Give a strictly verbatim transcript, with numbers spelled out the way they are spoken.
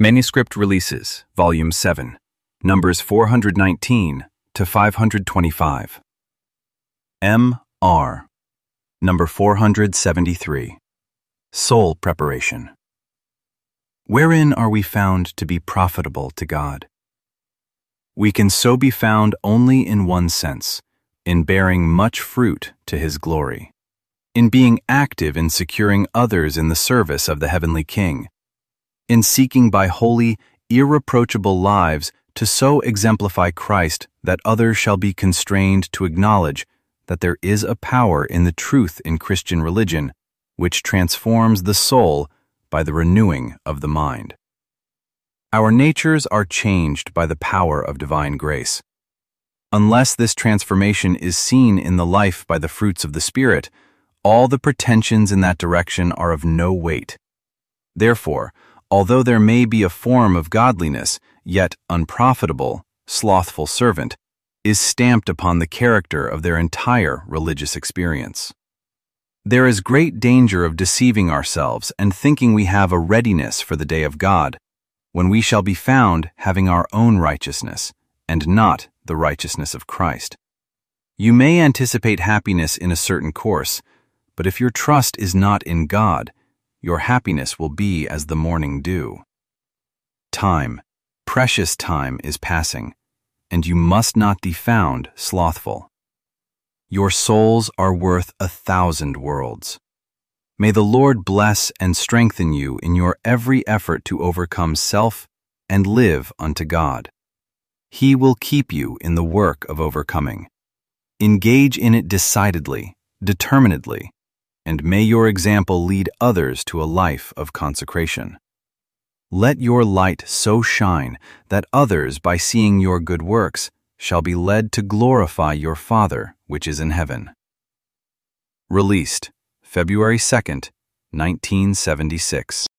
Manuscript Releases, Volume seven, numbers four hundred nineteen to five hundred twenty-five. M R Number four hundred seventy-three. Soul Preparation. Wherein are we found to be profitable to God? We can so be found only in one sense, in bearing much fruit to His glory, in being active in securing others in the service of the Heavenly King, in seeking by holy, irreproachable lives to so exemplify Christ that others shall be constrained to acknowledge that there is a power in the truth in Christian religion which transforms the soul by the renewing of the mind. Our natures are changed by the power of divine grace. Unless this transformation is seen in the life by the fruits of the Spirit, all the pretensions in that direction are of no weight. Therefore, although there may be a form of godliness, yet unprofitable, slothful servant, is stamped upon the character of their entire religious experience. There is great danger of deceiving ourselves and thinking we have a readiness for the day of God, when we shall be found having our own righteousness, and not the righteousness of Christ. You may anticipate happiness in a certain course, but if your trust is not in God, your happiness will be as the morning dew. Time, precious time, is passing, and you must not be found slothful. Your souls are worth a thousand worlds. May the Lord bless and strengthen you in your every effort to overcome self and live unto God. He will keep you in the work of overcoming. Engage in it decidedly, determinedly, and may your example lead others to a life of consecration. Let your light so shine that others, by seeing your good works, shall be led to glorify your Father which is in heaven. Released, February second, nineteen seventy-six.